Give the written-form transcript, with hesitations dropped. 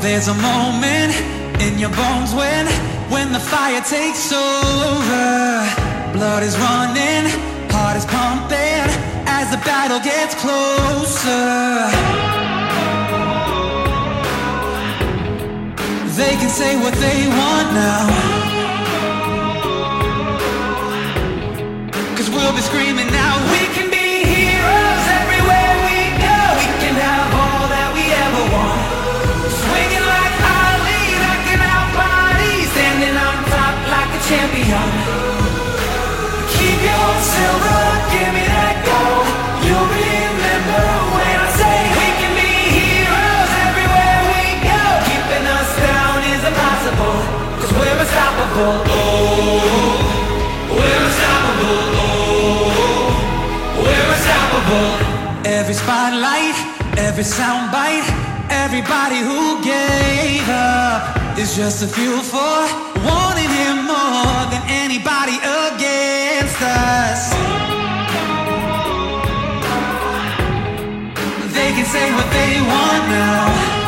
There's a moment in your bones when the fire takes over. Blood is running, heart is pumping as the battle gets closer. They can say what they want now, 'cause we'll be screaming now. We can be heroes everywhere we go. We can have all that we ever want. Swinging like Ali, rocking our bodies, standing on top like a champion. Keep your silver, give me that gold. You'll remember when I say we can be heroes everywhere we go. Keeping us down is impossible, 'cause we're unstoppable. Oh, we're unstoppable. Oh, we're unstoppable. Every spotlight, every soundbite, everybody who gave up is just a fuel for wanting him more than anybody against us. They can say what they want now,